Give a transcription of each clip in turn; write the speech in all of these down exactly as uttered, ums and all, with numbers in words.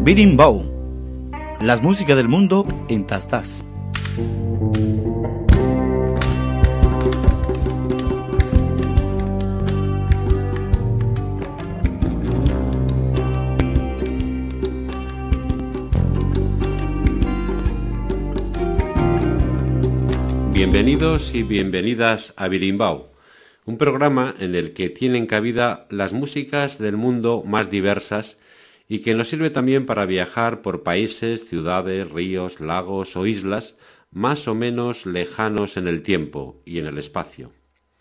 Birimbau, las músicas del mundo en Tastás. Bienvenidos y bienvenidas a Birimbau, un programa en el que tienen cabida las músicas del mundo más diversas y que nos sirve también para viajar por países, ciudades, ríos, lagos o islas más o menos lejanos en el tiempo y en el espacio.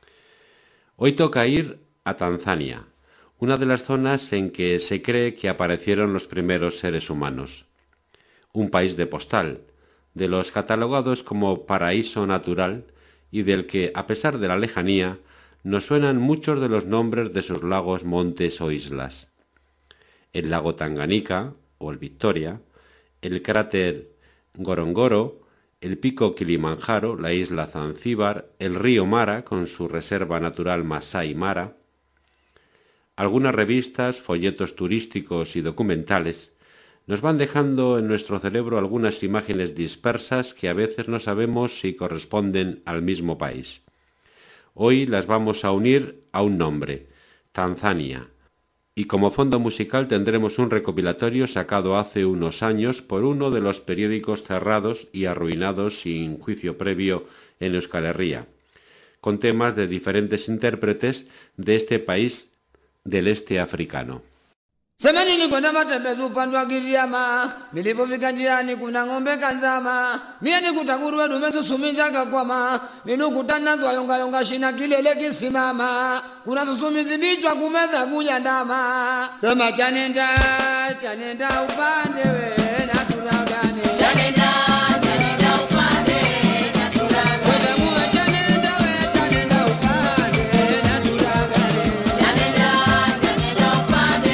Hoy toca ir a Tanzania, una de las zonas en que se cree que aparecieron los primeros seres humanos. Un país de postal, de los catalogados como paraíso natural y del que, a pesar de la lejanía, nos suenan muchos de los nombres de sus lagos, montes o islas. El lago Tanganika, o el Victoria, el cráter Ngorongoro, el pico Kilimanjaro, la isla Zanzíbar, el río Mara con su reserva natural Masai Mara. Algunas revistas, folletos turísticos y documentales nos van dejando en nuestro cerebro algunas imágenes dispersas que a veces no sabemos si corresponden al mismo país. Hoy las vamos a unir a un nombre, Tanzania, y como fondo musical tendremos un recopilatorio sacado hace unos años por uno de los periódicos cerrados y arruinados sin juicio previo en Euskal Herria, con temas de diferentes intérpretes de este país del este africano. Semeni nilikwenda matembezi upande wa Giriama, nilipofika njiani kuna ng'ombe kanzama, mie nikuta nguruwe dume tusumiza kakwama, ninukutana nazo yonga yonga shina kilele kisimama, kuna tusumizi bichwa kumeza kuja ndama. Sema chanenda, chanenda upande we na turagane. Chanenda, chanenda upande na turagane. Wewe chanenda we chanenda upande na turagane. Chanenda, chanenda upande.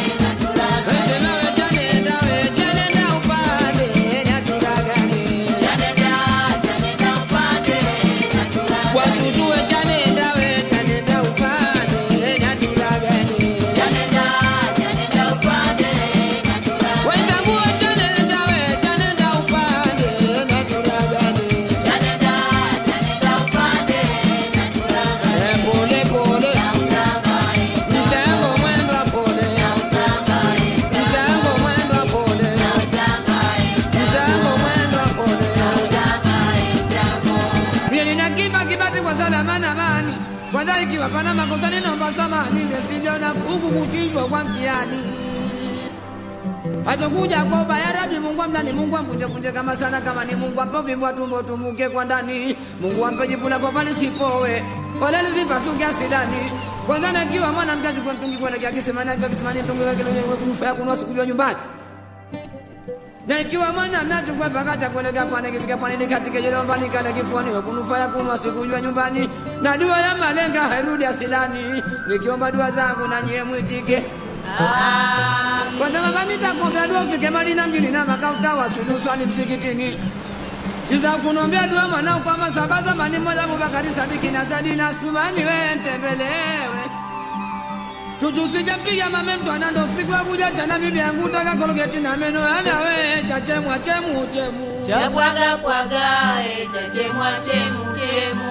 Kwanza ikiwa pana makosa ninaomba samahani, nimesijaona kuku kuchinjwa kwa mkiani. Hatokuja kwa ubaya Rabbi, Mungu amdani, Mungu ampunje kunje kama sana, kama ni Mungu ampo vimbo tumbo tumuke kwa ndani. Mungu ampe jipula kwa pale sipowe, ole lizipasuke asidani. Kwanza nakiwa mwana mjaju kwa mtungi kwa laki akisemana, akisemani mtungi kwa kile wewe kunufaya kunwa sikujua nyumbani. Na ikiwa mwana mnacho kwa pakacha kuelekea pale, kifika pale nikatike jelo mbani kale kifuani wewe kunufaya kunwa sikujua nyumbani. Na dua ya malenga hairudi asilani, nikiomba dua zangu na nyie mwitike. Amin. Kwa sababu nitakuombea dua ufike Madina mjini na makauta wasunuswani msikitini. Siza kunombea dua mwanao kwa masabaza mani moja Abubakari Sadiki na Sadina Sumani wewe ntembelewe. Chuchu sijapiga mame mtu anando siku ya kuja chana bibi yangu taka kologeti na meno ana we chachemwa chemu chemu. Chabwaga bwaga e chachemwa chemu chemu.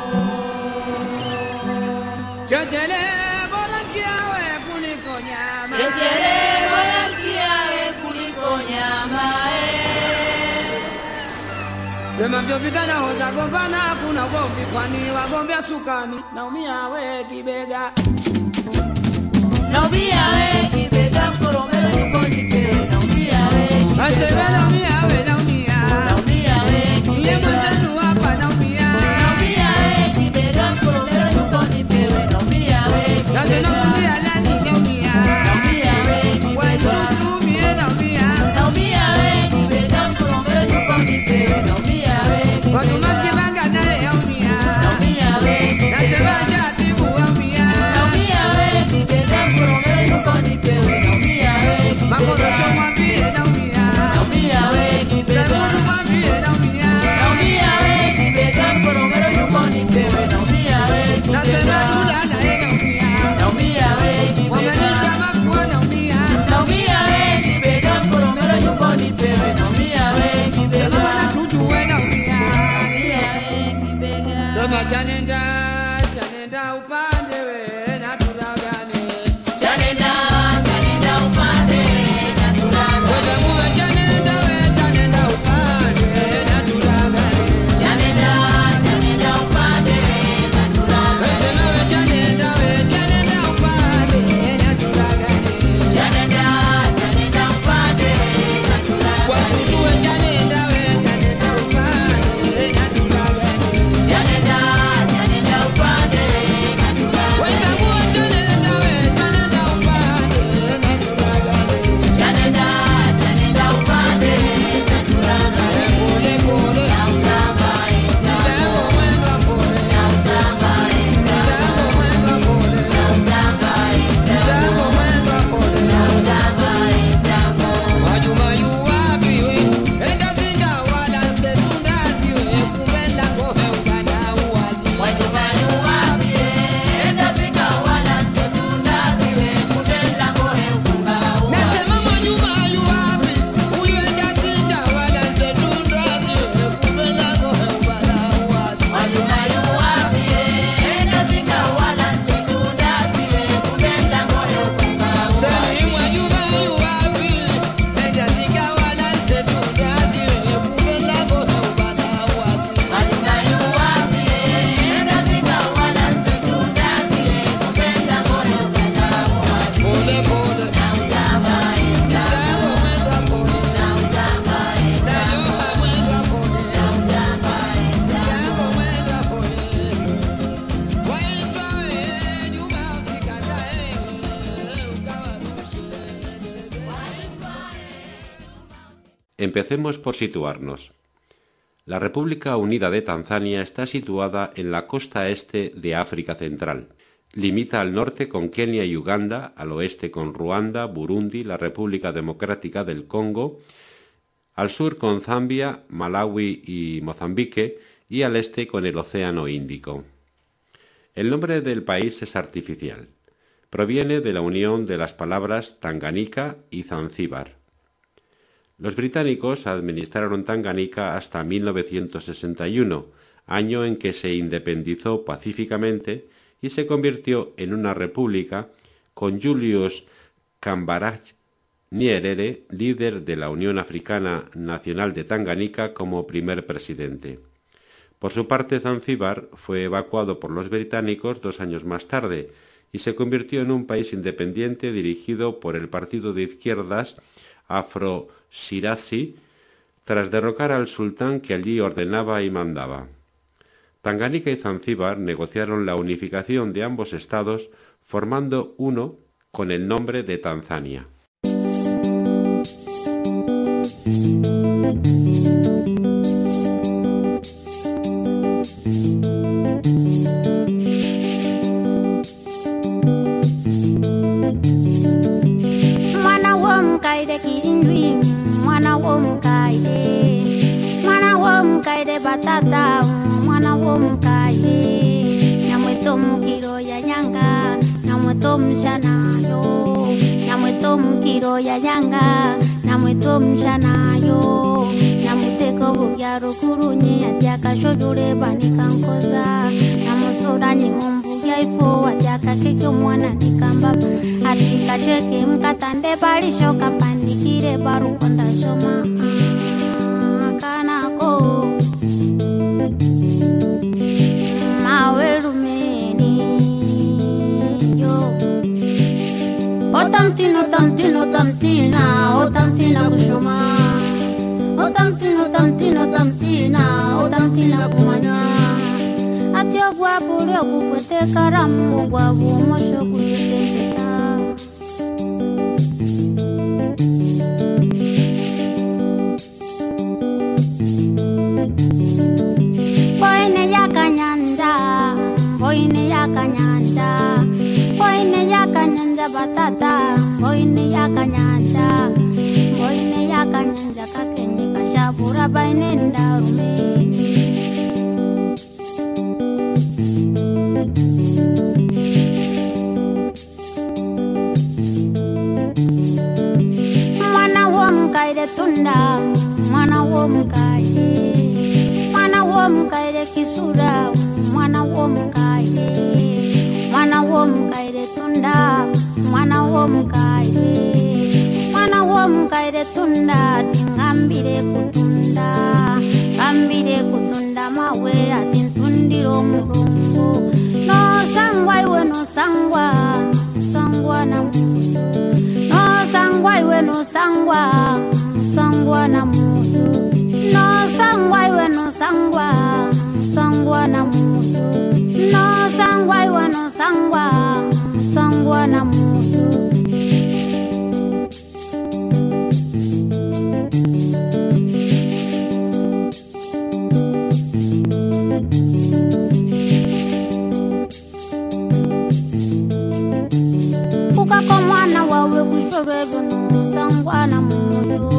Chachele bora kiawe kuliko nyama. Chachele bora kiawe kuliko nyama e. Sema vyopita na hoza gombana hakuna gombi, kwani wagombea sukani naumia we kibega. Naumia we kibega mkoromelo yuko nipere. Naumia we Asebe naumia we naumia. Naumia we Mie mwenzenu hapa naumia. Naumia we kibega mkoromelo yuko nipere. Naumia we Nase naumia lani naumia. Naumia we Wachuchu mie naumia. Naumia we kibega mkoromelo yuko nipere. Naumia we Watumaki banga nae naumia. Naumia we Nase baja tibu naumia. Naumia we kibega mkoromelo yuko nipere. Empecemos por situarnos. La República Unida de Tanzania está situada en la costa este de África Central. Limita al norte con Kenia y Uganda, al oeste con Ruanda, Burundi, la República Democrática del Congo, al sur con Zambia, Malawi y Mozambique, y al este con el Océano Índico. El nombre del país es artificial. Proviene de la unión de las palabras Tanganica y Zanzíbar. Los británicos administraron Tanganica hasta mil novecientos sesenta y uno, año en que se independizó pacíficamente y se convirtió en una república con Julius Kambarage Nyerere, líder de la Unión Africana Nacional de Tanganica, como primer presidente. Por su parte, Zanzíbar fue evacuado por los británicos dos años más tarde y se convirtió en un país independiente dirigido por el partido de izquierdas Afro Shirazi, tras derrocar al sultán que allí ordenaba y mandaba. Tanganica y Zanzíbar negociaron la unificación de ambos estados, formando uno con el nombre de Tanzania. Batata mwana wo mkaye namweto mukiro ya nyanga namweto mshana yo namweto mukiro ya nyanga namweto mshana yo namuteko bugyaro kurunye atyaka shodule banika nkoza namusodanye mumbuya ifo atyaka kekyo mwana nikamba atika cheke mkatande balisho kapandikire barukonda shoma kanako O tantino, tantino, tantina, o tantina kushoma. O tantino, tantino, tantina, o tantina kumanya. Atyo guapu leo kukwete karamu guapu mosho kuyeteseta. Boine yaka nyanja, boine yaka nyanja. Boine yaka nyanja batata, boine yaka nyanja, boine yaka nyanja kakenye kashabura baine ndarumeni. Mwana wo mkaide tunda, mwana wo mkaide, mwana wo mkaide kisura, mwana wo mkaide. Mwana wo mkaide tunda, mwana wo mkaide, mwana wo mkaide tunda, tingambire kutunda, ambire kutunda mawe atintundiro mulungu. No sangwa iwe no sangwa, sangwa na mutu. No sangwa iwe no sangwa, sangwa na mutu. No sangwa iwe no sangwa, sangwa na mutu. No sangwa iwe no sangwa, sangwa na mutu. Ukako mwana wawe kushorwe bunu sangwa na mutu.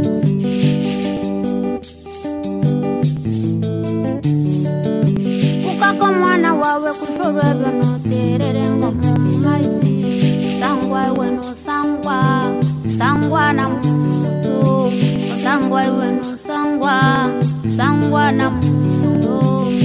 Mwana wawe kushorwe bino terere ngomu maizi sangwa iwe no sangwa sangwa na mutu sangwa iwe no sangwa sangwa na mutu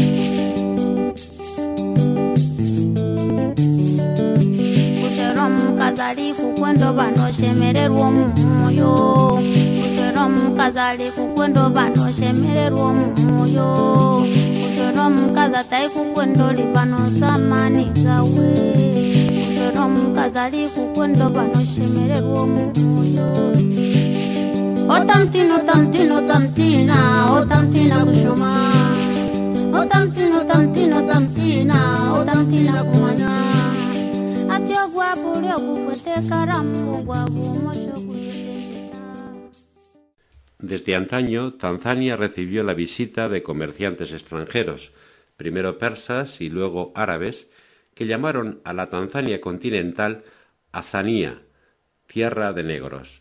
kushero mukazali kukwendo bano shemererwa mumuyo kushero mukazali kukwendo bano shemererwa mumuyo Kushero mkaza tai kukwendo libano samani gawe Kushero mkazali kukwendo bano shemererwa mumuyo O tantino, tantino, tantina, o tantina kushoma O tantino, tantino, tantina, o tantina kumanya Atyo guapu leo kukwete karamu guapu mosho kuyetesita. Desde antaño, Tanzania recibió la visita de comerciantes extranjeros, primero persas y luego árabes, que llamaron a la Tanzania continental Azania, tierra de negros.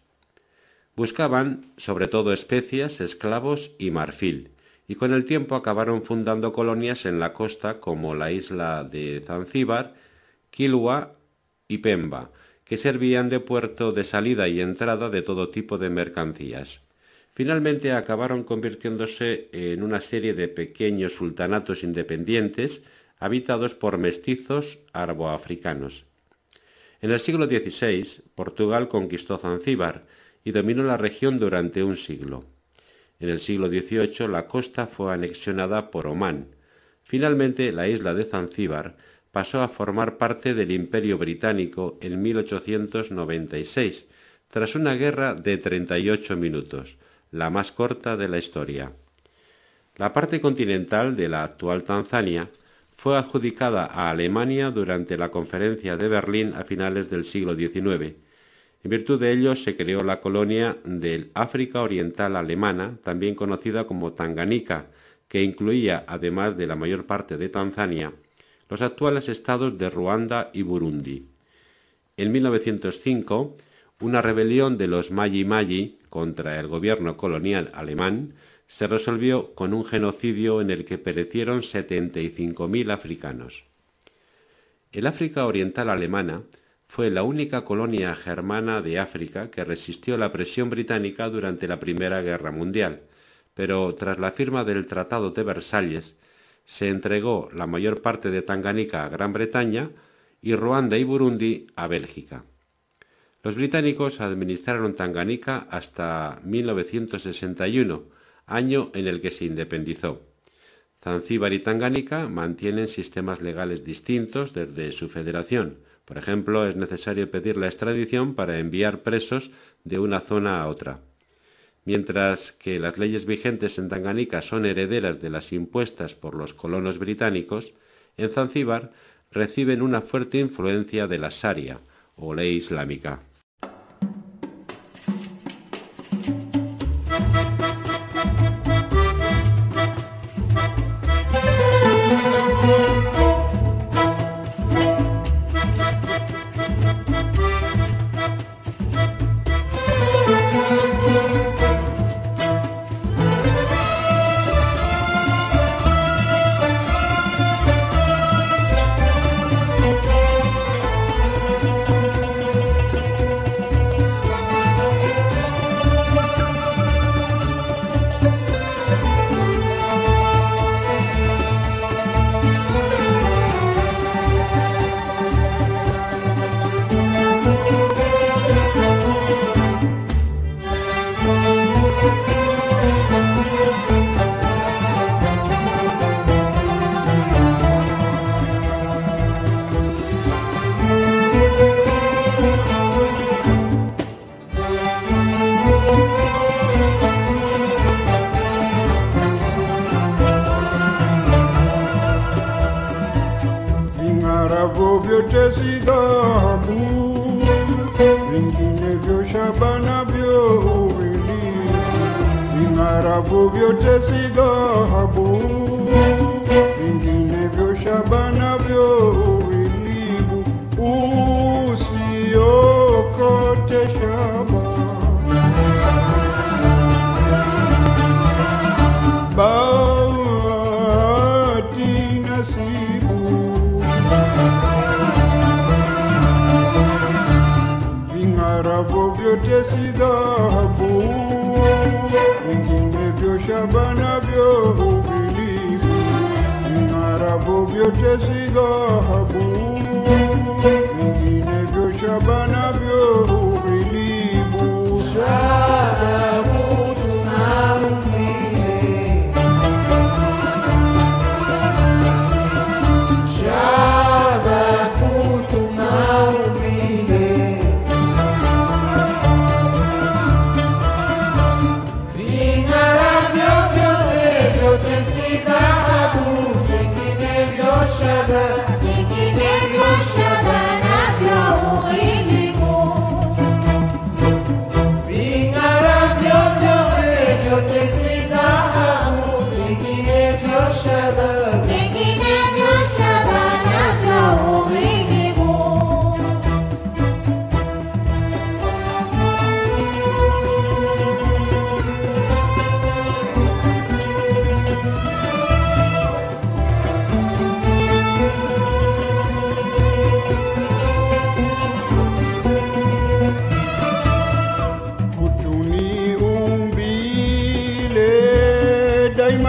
Buscaban sobre todo especias, esclavos y marfil, y con el tiempo acabaron fundando colonias en la costa como la isla de Zanzíbar, Kilwa y Pemba, que servían de puerto de salida y entrada de todo tipo de mercancías. Finalmente acabaron convirtiéndose en una serie de pequeños sultanatos independientes habitados por mestizos arabo-africanos. En el siglo dieciséis, Portugal conquistó Zanzíbar y dominó la región durante un siglo. En el siglo dieciocho la costa fue anexionada por Omán. Finalmente la isla de Zanzíbar pasó a formar parte del Imperio Británico en mil ochocientos noventa y seis, tras una guerra de treinta y ocho minutos, la más corta de la historia. La parte continental de la actual Tanzania fue adjudicada a Alemania durante la Conferencia de Berlín a finales del siglo diecinueve. En virtud de ello se creó la colonia del África Oriental Alemana, también conocida como Tanganica, que incluía, además de la mayor parte de Tanzania, los actuales estados de Ruanda y Burundi. En mil novecientos cinco, una rebelión de los Maji Maji contra el gobierno colonial alemán se resolvió con un genocidio en el que perecieron setenta y cinco mil africanos. El África Oriental Alemana fue la única colonia germana de África que resistió la presión británica durante la Primera Guerra Mundial, pero tras la firma del Tratado de Versalles se entregó la mayor parte de Tanganica a Gran Bretaña y Ruanda y Burundi a Bélgica. Los británicos administraron Tanganica hasta mil novecientos sesenta y uno, año en el que se independizó. Zanzíbar y Tanganica mantienen sistemas legales distintos desde su federación. Por ejemplo, es necesario pedir la extradición para enviar presos de una zona a otra. Mientras que las leyes vigentes en Tanganica son herederas de las impuestas por los colonos británicos, en Zanzíbar reciben una fuerte influencia de la Sharia, o ley islámica.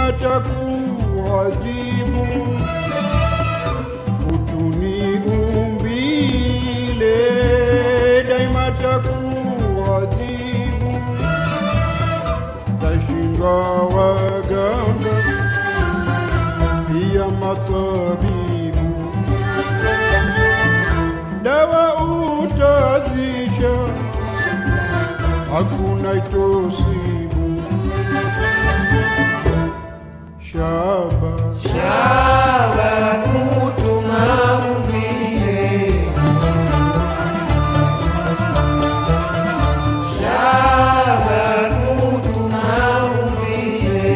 takuadhibu, utuniumbile daima takuadhibu, tashindwa waganga pia matabibu, dawa utazisha hakuna itosibu. Shaba Shaba kutuma umbile, Shaba kutuma umbile,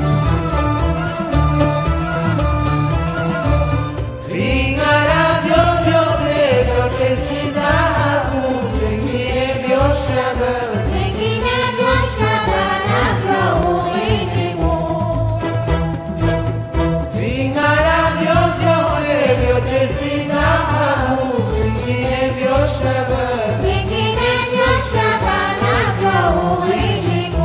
ving'ara vyovyote vyote si dhahabu, vinginevyo shaba, vinginevyo shaba navyo huhitimu. ving'ara vyovyote vyote si dhahabu, vinginevyo shaba. Vinginevyo shaba navyo huhitimu.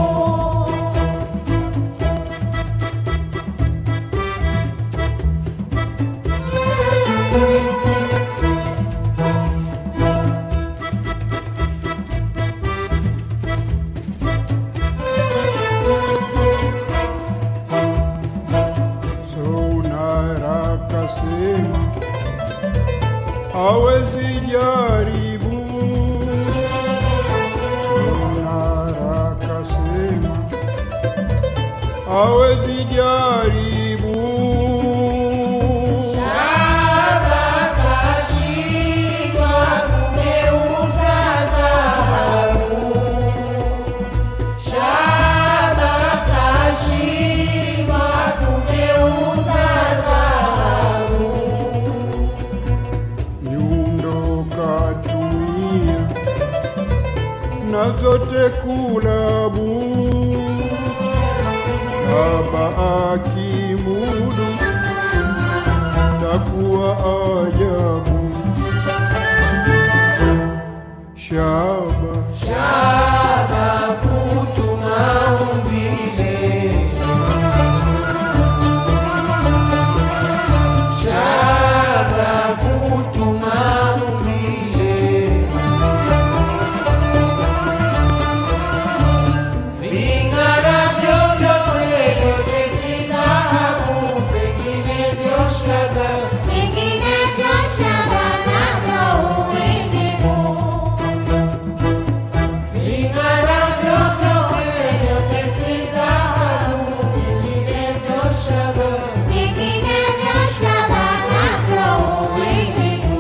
sonaraka sema hawezi jaribu, sonaraka sema hawezi jaribu, Shaba kashindwa kugeuza dhahabu, Shaba kashindwa kugeuza dhahabu, nyundo katumia na zote kulabu, shaba akimudu takuwa ajabu. Shaba Shaba kutuma umbile, Shaba kutuma umbile, ving'ara vyovyote vyote si dhahabu, vinginevyo shaba, Vinginevyo shaba navyo huhitimu. ving'ara vyovyote vyote si dhahabu, vinginevyo shaba. Vinginevyo shaba navyo huhitimu.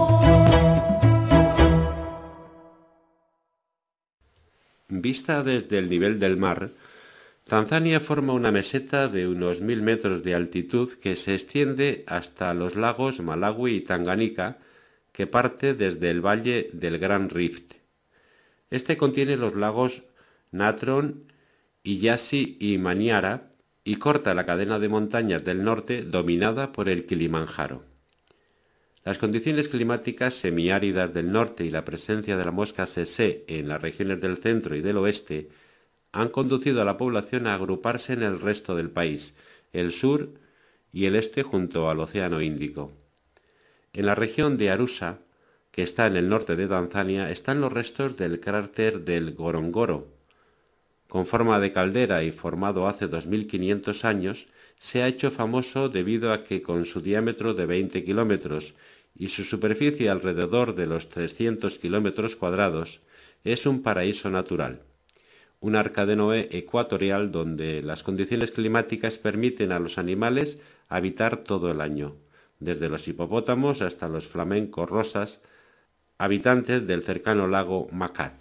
Vista desde el nivel del mar, Tanzania forma una meseta de unos mil metros de altitud que se extiende hasta los lagos Malawi y Tanganika, que parte desde el valle del Gran Rift. Este contiene los lagos Natron, Iyasi y Manyara y corta la cadena de montañas del norte dominada por el Kilimanjaro. Las condiciones climáticas semiáridas del norte y la presencia de la mosca tsetse en las regiones del centro y del oeste han conducido a la población a agruparse en el resto del país, el sur y el este junto al Océano Índico. En la región de Arusha, que está en el norte de Tanzania, están los restos del cráter del Gorongoro. Con forma de caldera y formado hace dos mil quinientos años, se ha hecho famoso debido a que con su diámetro de veinte kilómetros y su superficie alrededor de los trescientos kilómetros cuadrados, es un paraíso natural. Un arca de Noé ecuatorial donde las condiciones climáticas permiten a los animales habitar todo el año, desde los hipopótamos hasta los flamencos rosas, habitantes del cercano lago Macat.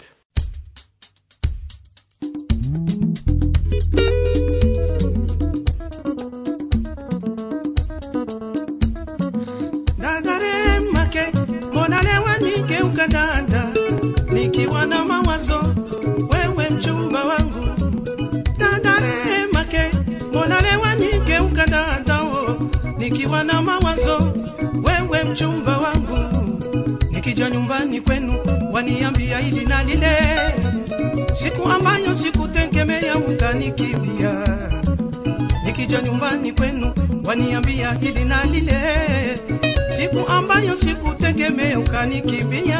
Dadare make, monalewa nike ukadanda, nikiwa na mawazo, wewe mchumba wangu. Dadare make, monalewa nike ukadanda, nikiwa na mawazo, wewe mchumba wangu. Nikija nyumbani kwenu, waniambia hili na lile, siku ambayo sikutegemea ukanikimbia. nikija nyumbani kwenu waniambia hili na lile, siku ambayo sikutegemea ukanikimbia.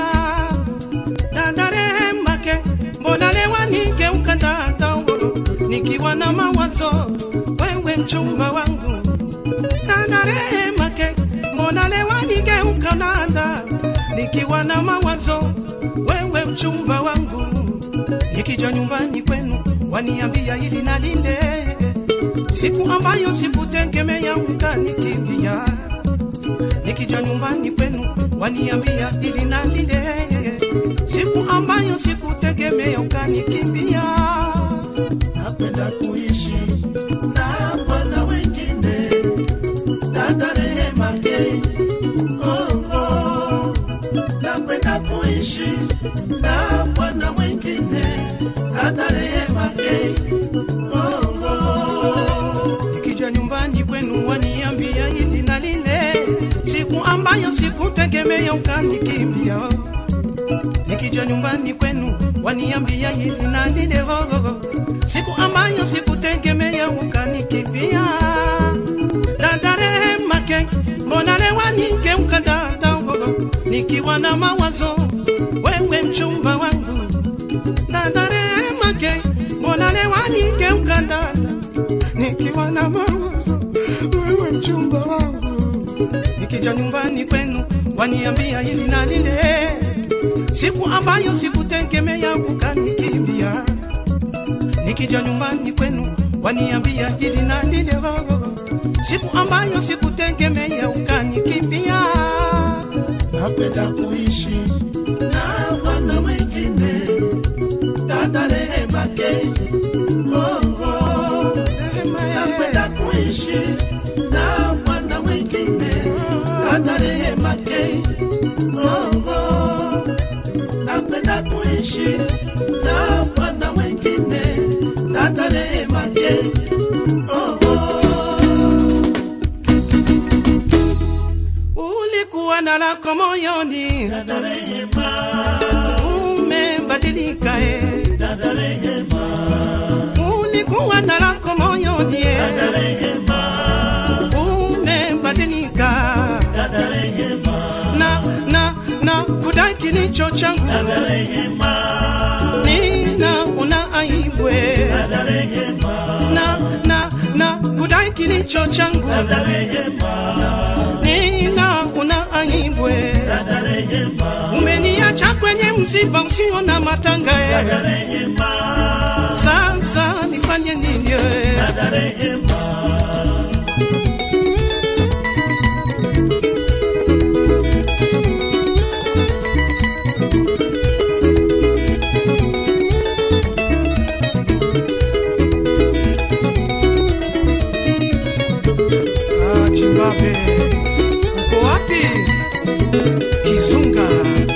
Dada Rehema ke, mbona leo nigeuka dada oro, nikiwa na mawazo wewe mchumba wangu. Dada Rehema ke, mbona leo nigeuka dada, nikiwa na mawazo wewe mchumba wangu. Nikija nyumbani kwenu waniambia hili na lile, siku ambayo sikutegemea ukanikimbia. Nikija nyumbani kwenu waniambia hili na lile, siku ambayo sikutegemea ukanikimbia. Napenda kuishi na bwana wengine, dada Rehema ke, oh oh. Napenda kuishi na bwana wengine, dada Rehema ke, oh oh. Nikija nyumbani kwenu waniambia hili na lile, siku ambayo sikutegemea ukanikimbia. Nikija nyumbani kwenu waniambia hili na lile, oh, oh. Siku ambayo sikutegemea ukanikimbia. Dada Rehema ke, mbona leo nigeuka dada, oh, oh. Nikiwa na mawazo wewe mchumba wangu. Dada Rehema ke, mbona leo nigeuka dada, nikiwa na mawazo wewe mchumba wangu. Nikija nyumbani kwenu waniambia hili na lile, siku ambayo sikutegemea ukanikimbia. Nikija nyumbani kwenu waniambia hili na lile, siku ambayo sikutegemea ukanikimbia. Napenda kuishi na bwana wengine, dada Rehema ke, oh oh. Napenda kuishi na bwana wengine, dada Rehema ke, oh oh. Napenda kuishi na bwana wengine, dada Rehema ke, oh oh. Ulikuwa na lako moyoni, dada Rehema, umebadilika eh. dada Rehema, ulikuwa na lako moyoni eh. dada Rehema, umebadilika, dada Rehema, na na na kudai kilicho changu, dada Rehema, nina una aibu eh. dada Rehema, na na na kudai kilicho changu, dada Rehema, nina una aibu eh. dada Rehema, umeniacha kwenye msiba usio na matanga eh. dada Rehema, Sasa nifanye nini eh? dada Rehema. Ah, Zimbabwe, uko wapi? Kizunga.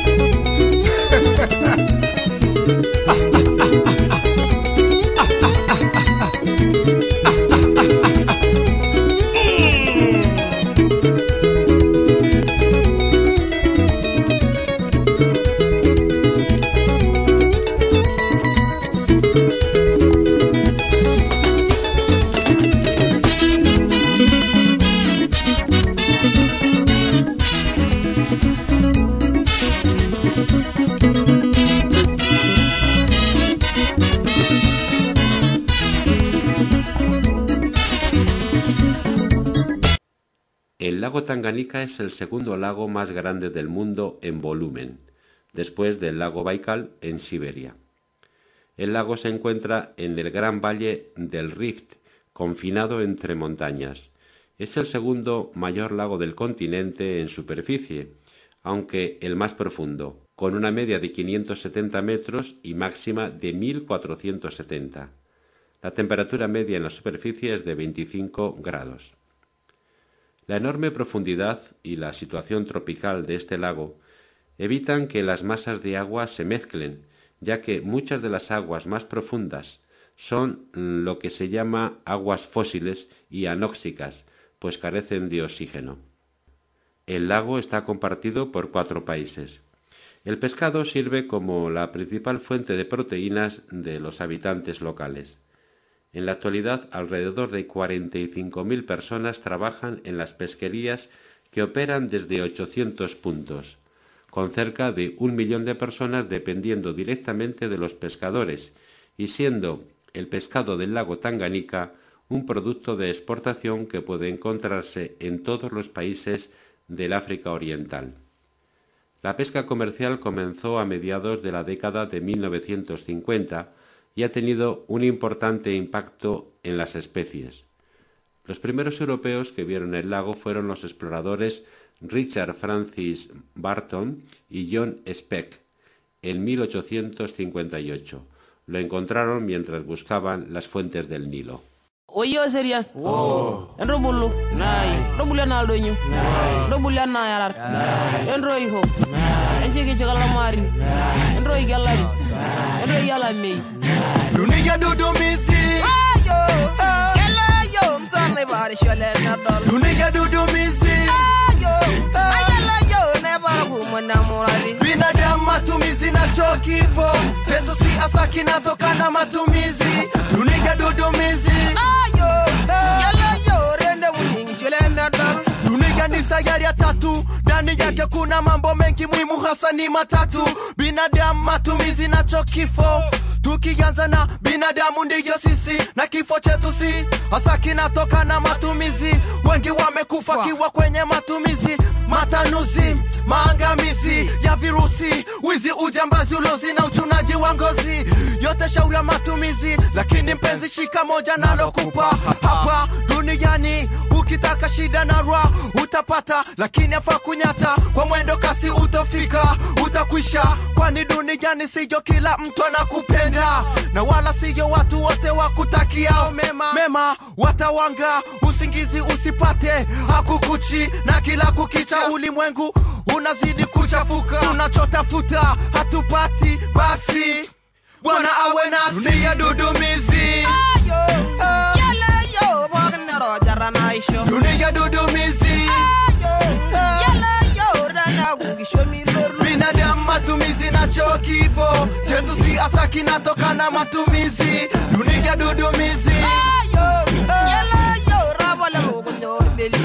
El lago Tanganica es el segundo lago más grande del mundo en volumen, después del lago Baikal en Siberia. El lago se encuentra en el gran valle del Rift, confinado entre montañas. Es el segundo mayor lago del continente en superficie, aunque el más profundo, con una media de quinientos setenta metros y máxima de mil cuatrocientos setenta. La temperatura media en la superficie es de veinticinco grados. La enorme profundidad y la situación tropical de este lago evitan que las masas de agua se mezclen, ya que muchas de las aguas más profundas son lo que se llama aguas fósiles y anóxicas, pues carecen de oxígeno. El lago está compartido por cuatro países. El pescado sirve como la principal fuente de proteínas de los habitantes locales. En la actualidad, alrededor de cuarenta y cinco mil personas trabajan en las pesquerías que operan desde ochocientos puntos, con cerca de un millón de personas dependiendo directamente de los pescadores y siendo el pescado del lago Tanganica un producto de exportación que puede encontrarse en todos los países del África Oriental. La pesca comercial comenzó a mediados de la década de mil novecientos cincuenta y ha tenido un importante impacto en las especies. Los primeros europeos que vieron el lago fueron los exploradores Richard Francis Burton y John Speke en mil ochocientos cincuenta y ocho. Lo encontraron mientras buscaban las fuentes del Nilo. Oyo serian. Oh. Enro bulu. Nai. Robulu na aldoñu. Nai. Robulu na yalar. Nai. Enro iho. Nai. Enjege chegala mari. Enro igalari. Enro yala mei. Duniya dudu misi. Ayo. Yala yo msane bari shole na dol. Duniya dudu misi. Ayo. Ayala yo ne bagu mwana morali. Binadamu matumizi na chokifo. Chetu si asaki na toka na matumizi. Duniya dudu misi. Dunia ni sayari ya tatu, ndani yake kuna mambo mengi muhimu hasa ni matatu: binadamu, matumizi na chokifo. Tukianza na binadamu ndiyo sisi na kifo chetu si hasa kinatoka na matumizi. Wengi wamekufa kiwa kwenye matumizi, matanuzi, maangamizi ya virusi, wizi, ujambazi, ulozi na uchunaji wa ngozi. Yote shauri ya matumizi, lakini mpenzi shika moja nalokupa hapa duniani. Ukitaka shida na raha utapata, lakini afa kunyata kwa mwendo kasi utofika, utakwisha. Kwani duniani siyo kila mtu anakupenda, na wala siyo watu wote wakutakia mema. Mema watawanga, usingizi usipate, hakukuchi na kila kukicha ulimwengu unazidi kuchafuka. Tunachotafuta hatupati, basi Bwana awe nasi. Dunia dudumizi. Ayo, uh, yala yo, bwana rojara na isho. Dunia dudumizi. Ayo, uh, yala yo, rana gugisho miloru. Binadamu, matumizi na chokifo. Chetu si asaki na toka na matumizi. Dunia dudumizi. Ayo, uh, yala yo, rabale mugunyo beli.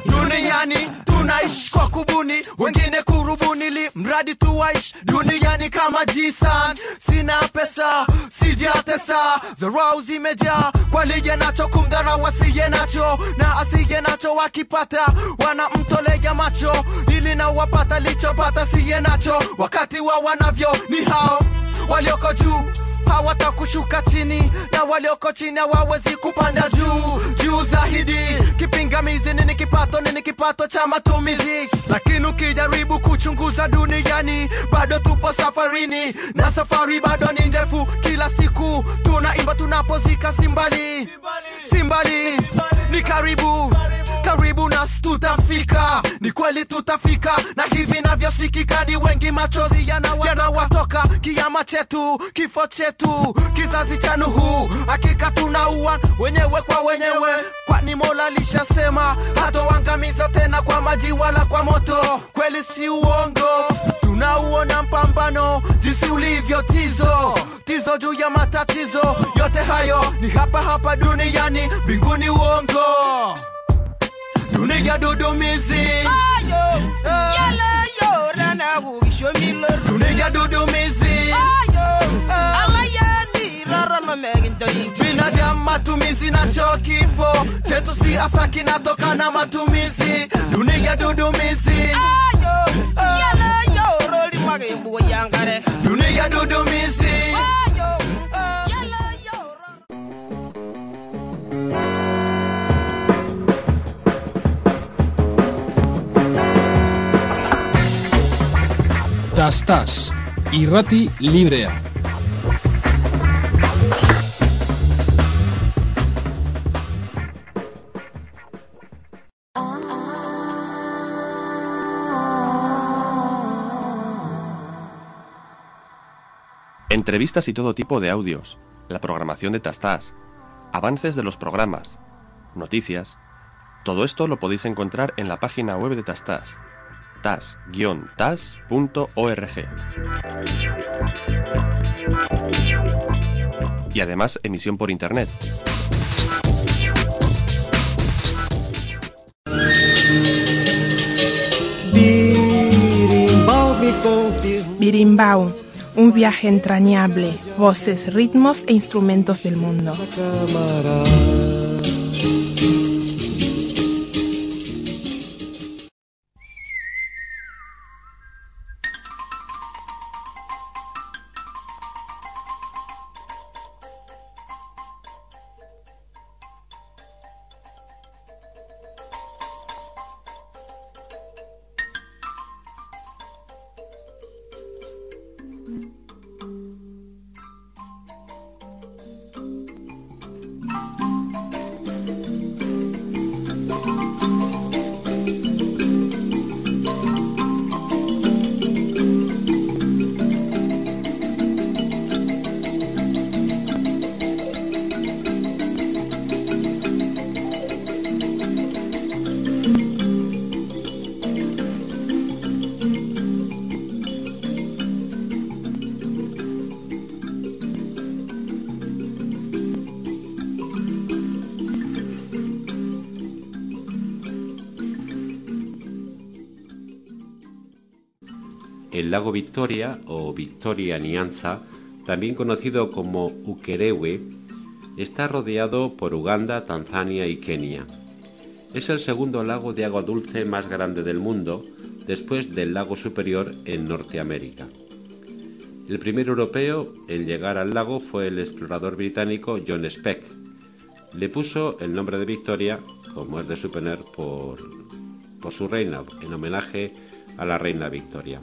Duniani tunaishi kwa kubuni, wengine kurubunili, mradi tuwaishi duniani kama jisan. Sina pesa, sijatesa, zarau zimejaa kwa lije nacho, kumdharau asiye nacho, na asiye nacho wakipata wanamtolea macho, ili na wapata lichopata siye nacho. Wakati wa wanavyo ni hao walioko juu hawatakushuka chini, na walioko chini hawawezi kupanda juu. Juu zaidi kipingamizi nini kipato, nini kipato cha matumizi. Lakini ukijaribu kuchunguza duniani, bado tupo safarini, na safari bado ni ndefu. Kila siku tunaimba tunapozika simbali, simbali ni karibu, karibu nasi tutafika. Ni kweli tutafika, na hivi navyosikika ni wengi machozi yanawatoka. Kiama chetu, kifo chetu, kizazi cha Nuhu, hakika tunaua wenyewe kwa wenyewe. Kwani Mola alishasema hatoangamiza tena kwa maji wala kwa moto. Kweli si uongo, tunauona mpambano jinsi ulivyo tizo, tizo juu ya matatizo. Yote hayo ni hapa hapa duniani, mbinguni uongo. Dunia dudumizi. Ayo, uh, yala yo, rana gugisho miloru. Dunia dudumizi. Ayo, uh, alayani rara na megintoyi. Binadamu, matumizi na chokifo. Chetu si asaki na toka na matumizi. Dunia dudumizi. Ayo, uh, yala yo, roli magimbu yangare. Dunia dudumizi. Ayo, uh, yala yo, Tas-tas, irrati librea. Entrevistas y todo tipo de audios, la programación de Tas-tas, avances de los programas, noticias. Todo esto lo podéis encontrar en la página web de Tas-tas, tas guion tas punto org. Y además emisión por internet. Birimbau, un viaje entrañable, voces, ritmos e instrumentos del mundo. El lago Victoria, o Victoria Nyanza, también conocido como Ukerewe, está rodeado por Uganda, Tanzania y Kenia. Es el segundo lago de agua dulce más grande del mundo, después del lago Superior en Norteamérica. El primer europeo en llegar al lago fue el explorador británico John Speke. Le puso el nombre de Victoria, como es de suponer, por, por su reina, en homenaje a la reina Victoria.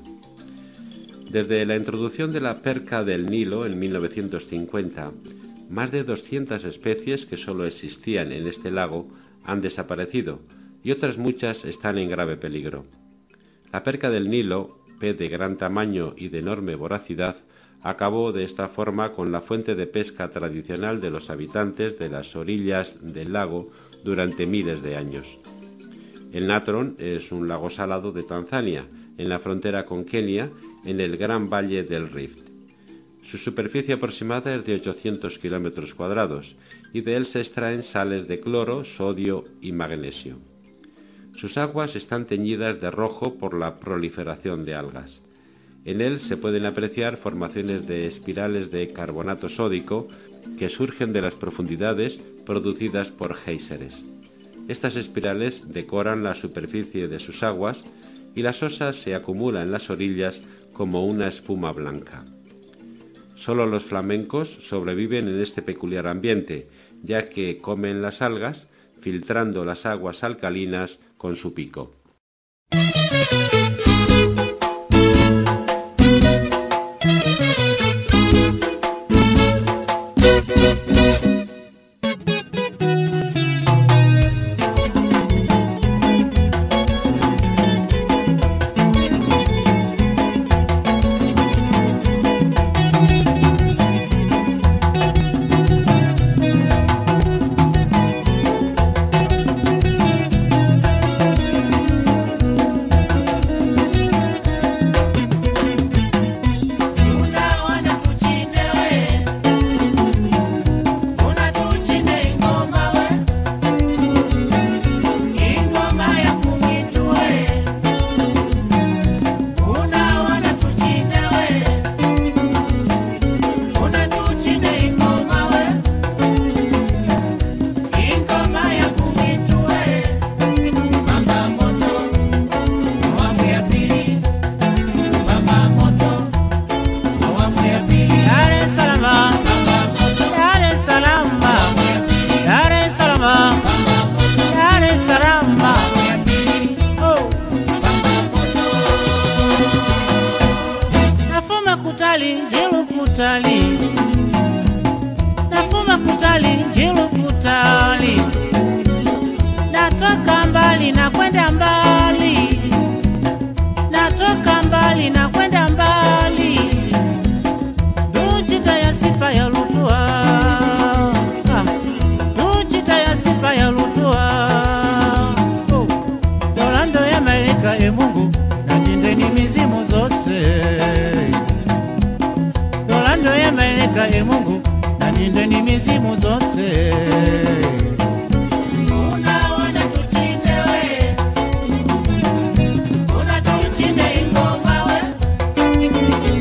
Desde la introducción de la perca del Nilo en mil novecientos cincuenta, más de doscientas especies que solo existían en este lago han desaparecido y otras muchas están en grave peligro. La perca del Nilo, pez de gran tamaño y de enorme voracidad, acabó de esta forma con la fuente de pesca tradicional de los habitantes de las orillas del lago durante miles de años. El Natron es un lago salado de Tanzania, en la frontera con Kenia, en el Gran Valle del Rift. Su superficie aproximada es de ochocientos kilómetros cuadrados y de él se extraen sales de cloro, sodio y magnesio. Sus aguas están teñidas de rojo por la proliferación de algas. En él se pueden apreciar formaciones de espirales de carbonato sódico que surgen de las profundidades producidas por géiseres. Estas espirales decoran la superficie de sus aguas y la sosa se acumula en las orillas como una espuma blanca. Solo los flamencos sobreviven en este peculiar ambiente, ya que comen las algas, filtrando las aguas alcalinas con su pico. Una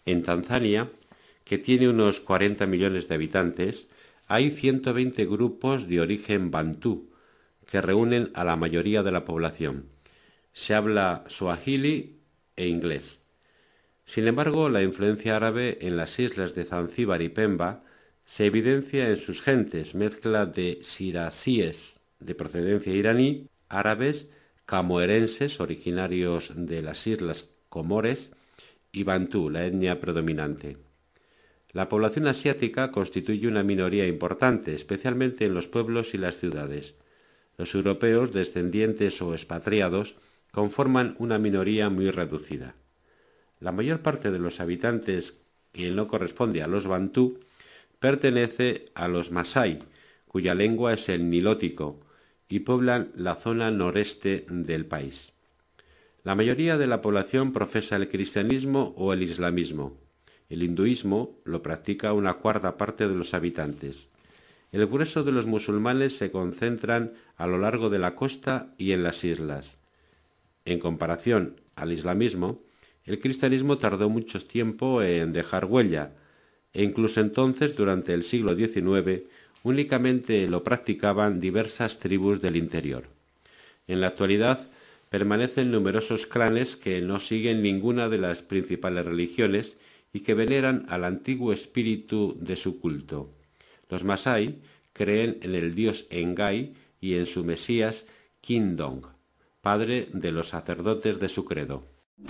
En Tanzania, que tiene unos cuarenta millones de habitantes, hay ciento veinte grupos de origen bantú, que reúnen a la mayoría de la población. Se habla suajili e inglés. Sin embargo, la influencia árabe en las islas de Zanzíbar y Pemba se evidencia en sus gentes, mezcla de sirazíes de procedencia iraní, árabes, camoerenses, originarios de las islas Comores, y bantú, la etnia predominante. La población asiática constituye una minoría importante, especialmente en los pueblos y las ciudades. Los europeos, descendientes o expatriados, conforman una minoría muy reducida. La mayor parte de los habitantes, que no corresponde a los bantú, pertenece a los masái, cuya lengua es el nilótico, y pueblan la zona noreste del país. La mayoría de la población profesa el cristianismo o el islamismo. El hinduismo lo practica una cuarta parte de los habitantes. El grueso de los musulmanes se concentran a lo largo de la costa y en las islas. En comparación al islamismo, el cristianismo tardó mucho tiempo en dejar huella, e incluso entonces, durante el siglo diecinueve, únicamente lo practicaban diversas tribus del interior. En la actualidad, permanecen numerosos clanes que no siguen ninguna de las principales religiones y que veneran al antiguo espíritu de su culto. Los masái creen en el dios Engai y en su mesías Kindong, padre de los sacerdotes de su credo.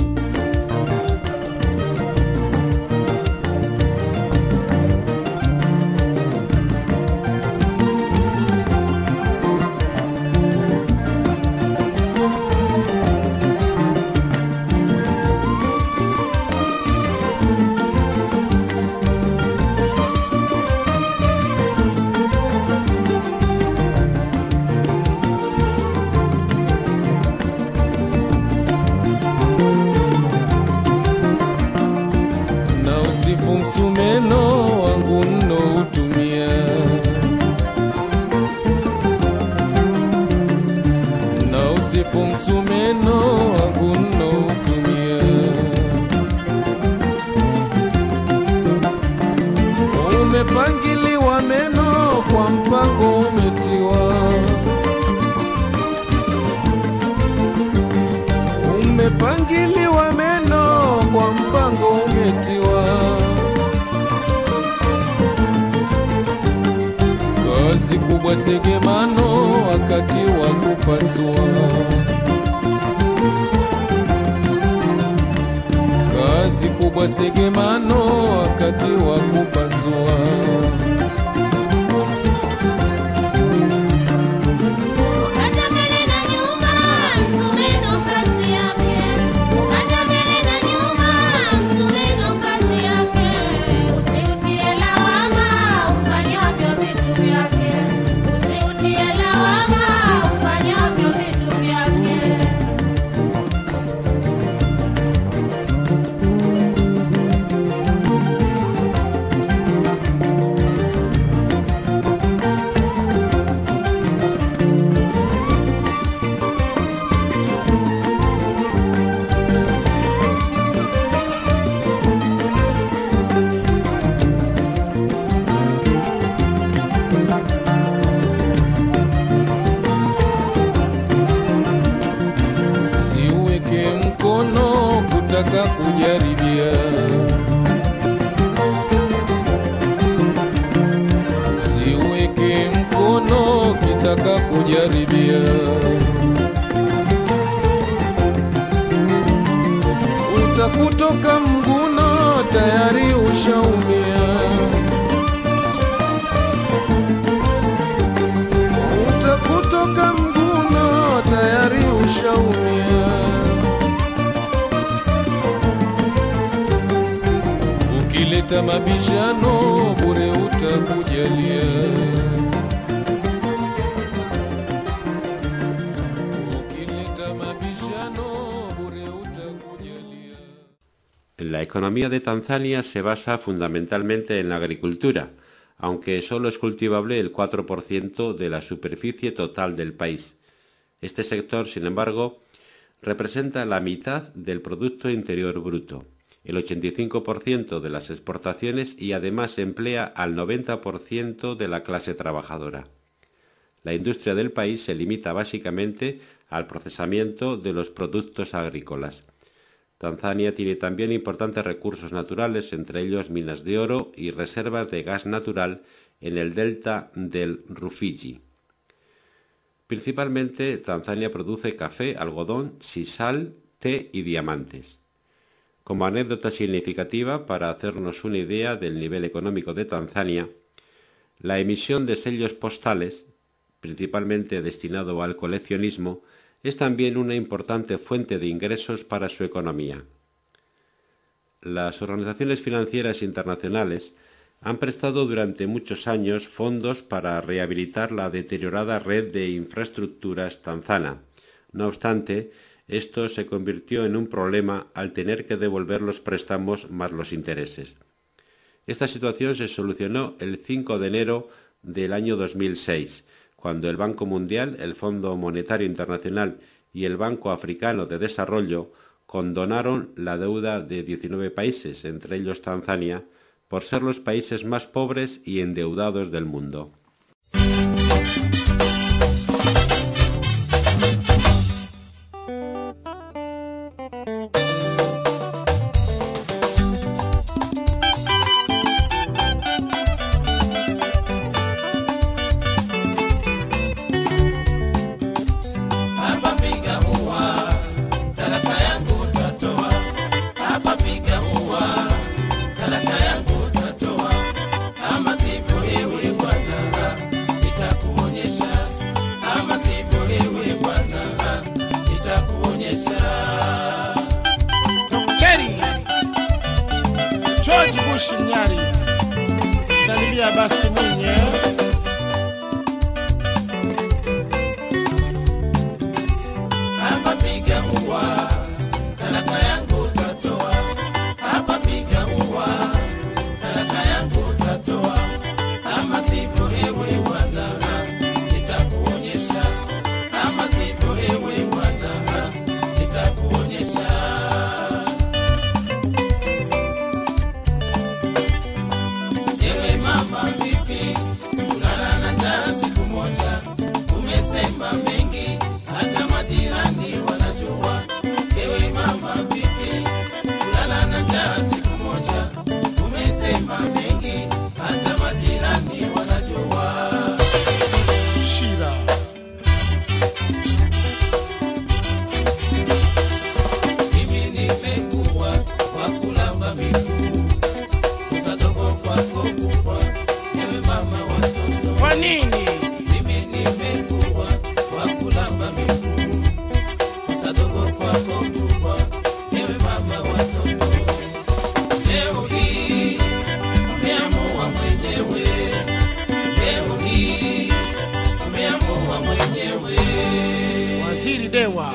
Umepangiliwa meno kwa mpango umetiwa, umepangiliwa meno kwa mpango umetiwa. Kazi kubwa segemano wakati wa kupasua, kazi kubwa segemano wakati wa kupasua. Kutaka kujaribia, siweke mkono kitaka kujaribia. Utakutoka mguno tayari ushaumia, utakutoka mguno tayari ushaumia. Ukileta mabishano bure utakujalia, ukileta mabishano bure utakujalia. La economía de Tanzania se basa fundamentalmente en la agricultura, aunque solo es cultivable el cuatro por ciento de la superficie total del país. Este sector, sin embargo, representa la mitad del Producto Interior Bruto. el ochenta y cinco por ciento de las exportaciones y además emplea al noventa por ciento de la clase trabajadora. La industria del país se limita básicamente al procesamiento de los productos agrícolas. Tanzania tiene también importantes recursos naturales, entre ellos minas de oro y reservas de gas natural en el delta del Rufiji. Principalmente, Tanzania produce café, algodón, sisal, té y diamantes. Como anécdota significativa para hacernos una idea del nivel económico de Tanzania, la emisión de sellos postales, principalmente destinado al coleccionismo, es también una importante fuente de ingresos para su economía. Las organizaciones financieras internacionales han prestado durante muchos años fondos para rehabilitar la deteriorada red de infraestructuras tanzana. No obstante, esto se convirtió en un problema al tener que devolver los préstamos más los intereses. Esta situación se solucionó el cinco de enero del año dos mil seis, cuando el Banco Mundial, el Fondo Monetario Internacional y el Banco Africano de Desarrollo condonaron la deuda de diecinueve países, entre ellos Tanzania, por ser los países más pobres y endeudados del mundo. Shinyari, salimia basi mwenye hapa piga uwa talaka yangu tatoa hapa piga uwa talaka yangu tatoa ama sivyo ewe wana nitakuonyesha ama sivyo ewe wana nitakuonyesha. Mama vipi, kulala na njaa siku moja, umesema mengi, hata majirani wanajua. Ewe mama vipi, kulala na njaa siku moja, umesema mengi, hata majirani wanajua. Shira mimi nimekuwa kwa kulamba miguu, usadogo kwako kubwa. Kwa nini? Mimi nimekuwa kwa kulamba miguu, usadogo kwako kubwa, ewe mama watoto. Leo hii umeamua mwenyewe, leo hii umeamua mwenyewe. Waziri Dewa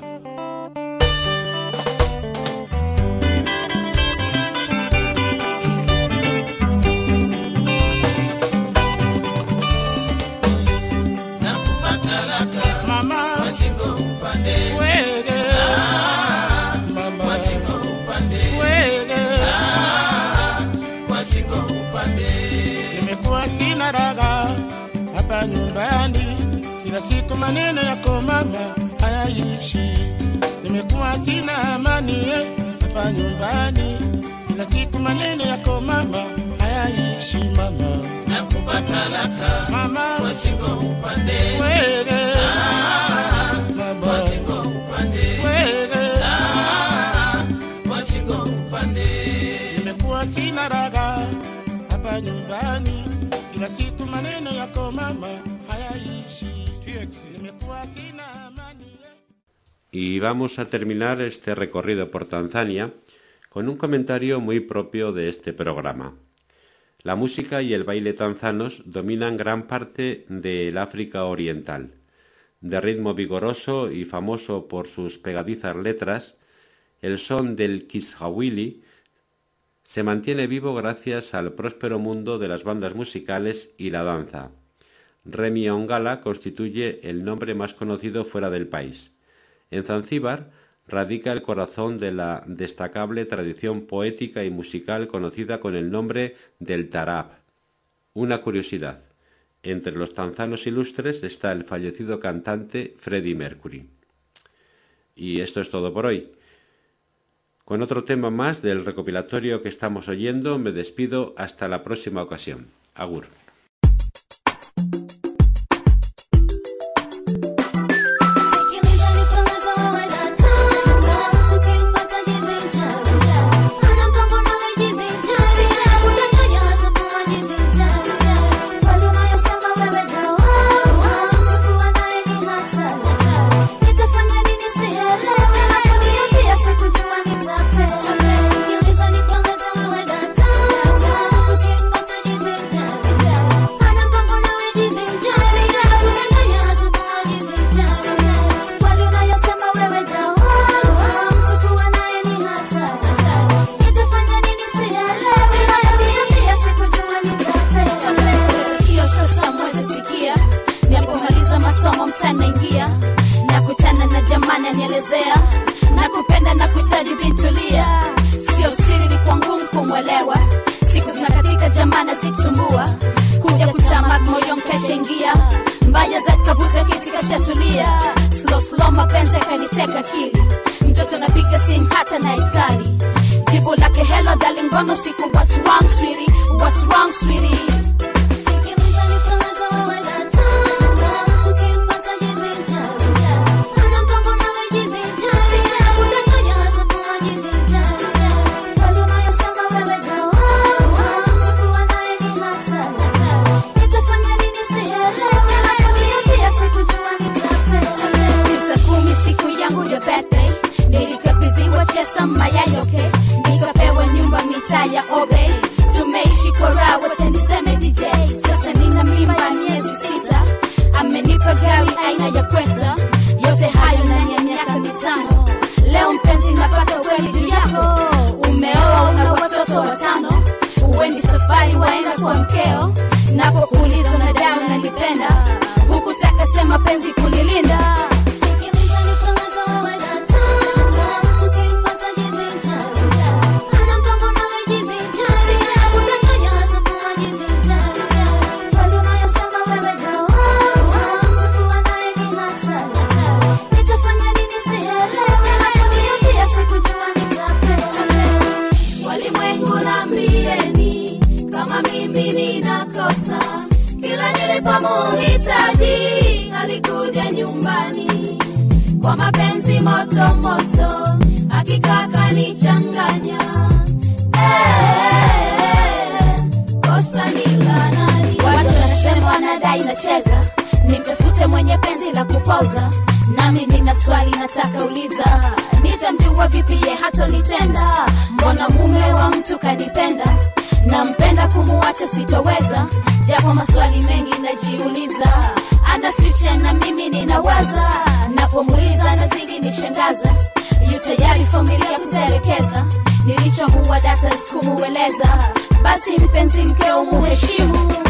hapa nyumbani, kila siku maneno yako mama hayaishi. Nimekuwa sina amani hapa nyumbani, kila siku maneno yako mama hayaishi. Mama nakupa talaka mama, kwa shingo upande wewe. Ah, mama kwa shingo upande wewe. Ah, kwa shingo upande. Nimekuwa sina raga hapa nyumbani, kila siku maneno yako mama hayaishi. Nimekuwa sina amani. Y vamos a terminar este recorrido por Tanzania con un comentario muy propio de este programa. La música y el baile tanzanos dominan gran parte del África Oriental. De ritmo vigoroso y famoso por sus pegadizas letras, el son del Kiswahili se mantiene vivo gracias al próspero mundo de las bandas musicales y la danza. Remi Ongala constituye el nombre más conocido fuera del país. En Zanzíbar, radica el corazón de la destacable tradición poética y musical conocida con el nombre del tarab. Una curiosidad: entre los tanzanos ilustres está el fallecido cantante Freddie Mercury. Y esto es todo por hoy. Con otro tema más del recopilatorio que estamos oyendo, me despido hasta la próxima ocasión. Agur. Nimtafute mwenye penzi la kupoza, nami nina swali nataka uliza. Nitamjua vipi ye hatonitenda? Mbona mume wa mtu kanipenda? Nampenda kumuacha sitoweza, japo maswali mengi najiuliza. Ana future na mimi ninawaza, napomuuliza nazidi nishangaza. Yu tayari familia kutelekeza, nilichomuwa data sikumueleza. Basi mpenzi mkeo muheshimu.